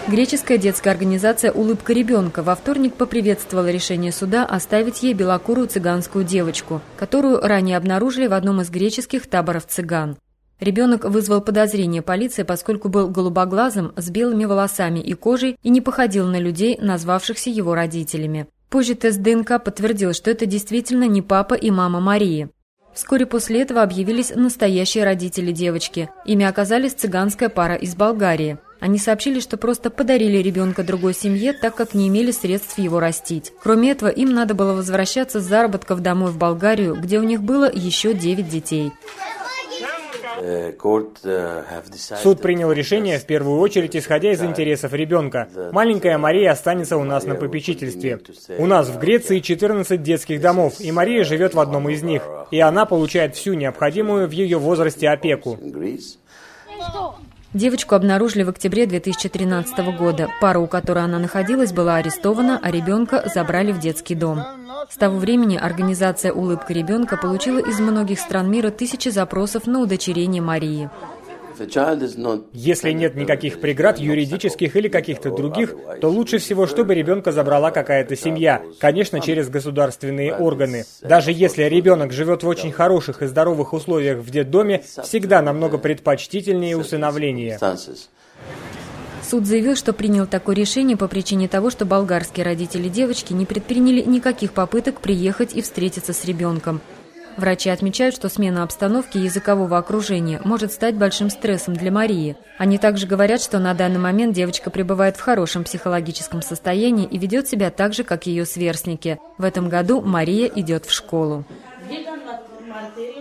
Греческая детская организация «Улыбка ребенка» во вторник поприветствовала решение суда оставить ей белокурую цыганскую девочку, которую ранее обнаружили в одном из греческих таборов цыган. Ребенок вызвал подозрение полиции, поскольку был голубоглазым, с белыми волосами и кожей и не походил на людей, назвавшихся его родителями. Позже тест ДНК подтвердил, что это действительно не папа и мама Марии. Вскоре после этого объявились настоящие родители девочки. Ими оказались цыганская пара из Болгарии. Они сообщили, что просто подарили ребенка другой семье, так как не имели средств его растить. Кроме этого, им надо было возвращаться с заработков домой в Болгарию, где у них было еще 9 детей. Суд принял решение в первую очередь исходя из интересов ребенка. Маленькая Мария останется у нас на попечительстве. У нас в Греции 14 детских домов, и Мария живет в одном из них. И она получает всю необходимую в ее возрасте опеку. Девочку обнаружили в октябре 2013 года. Пара, у которой она находилась, была арестована, а ребенка забрали в детский дом. С того времени организация «Улыбка ребенка» получила из многих стран мира тысячи запросов на удочерение Марии. Если нет никаких преград, юридических или каких-то других, то лучше всего, чтобы ребенка забрала какая-то семья, конечно, через государственные органы. Даже если ребенок живет в очень хороших и здоровых условиях в детдоме, всегда намного предпочтительнее усыновление. Суд заявил, что принял такое решение по причине того, что болгарские родители девочки не предприняли никаких попыток приехать и встретиться с ребенком. Врачи отмечают, что смена обстановки и языкового окружения может стать большим стрессом для Марии. Они также говорят, что на данный момент девочка пребывает в хорошем психологическом состоянии и ведет себя так же, как ее сверстники. В этом году Мария идет в школу.